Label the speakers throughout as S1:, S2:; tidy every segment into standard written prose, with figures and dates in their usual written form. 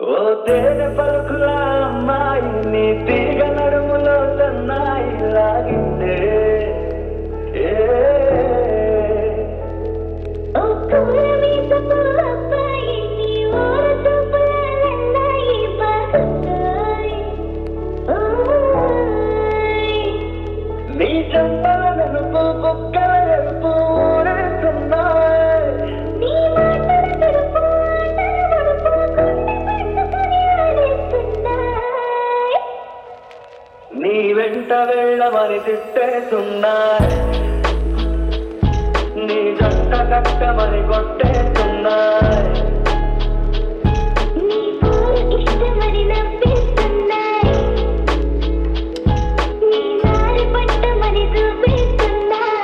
S1: ఓ తేనె పలుకుల అమ్మాయి నీ తీగ నడుములో సన్నాయి లాగిందే ఏ
S2: ఓ కూరమీసపు అబ్బాయి నీ ఊర చూపులన్నాయి బాగున్నాయి ఓయ్
S1: నీ చెంపల నలుపు బుక్కల ఎరుపు ఊరేస్తున్నాయి
S2: నీ మాటల తెలుపు ఆటల వడుపు గుండె పట్టుకొని ఆడేస్తున్నాయి
S1: నీ వెంట వెళ్ళమని తిట్టేస్తున్నాయి నీ జంట కట్టమని కొట్టేస్తున్నాయి
S2: నీ పోరు ఇష్టమని నవ్వేస్తున్నాయి నీ నారి పట్టమని చూపిస్తున్నాయి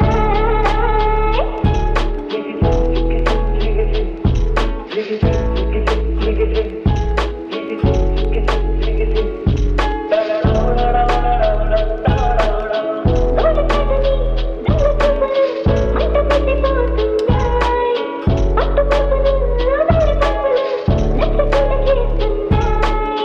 S2: దొరకదని దొరకబలు మంట పెట్టిపోతున్నాయి పట్టుకోపలు దొరకబలు నచ్చకుండా చేస్తున్నాయి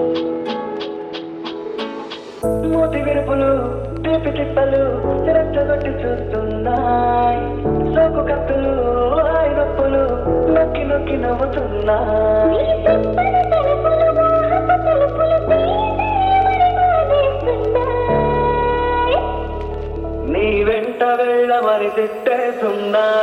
S1: మూతి విరుపులు తీపి తిప్పలు రెచ్చగొట్టి చూస్తున్నాయి సోకు కత్తులు ఆయి నొప్పులు నొక్కి నొక్కి
S2: నీ
S1: నవ్వుతున్నాయి
S2: చెప్పల తలుపులు మోహపు తలుపులు తీసేయమని బాధేస్తున్నాయి
S1: నీ వెంట వెళ్ళమని తిట్టేస్తున్నాయి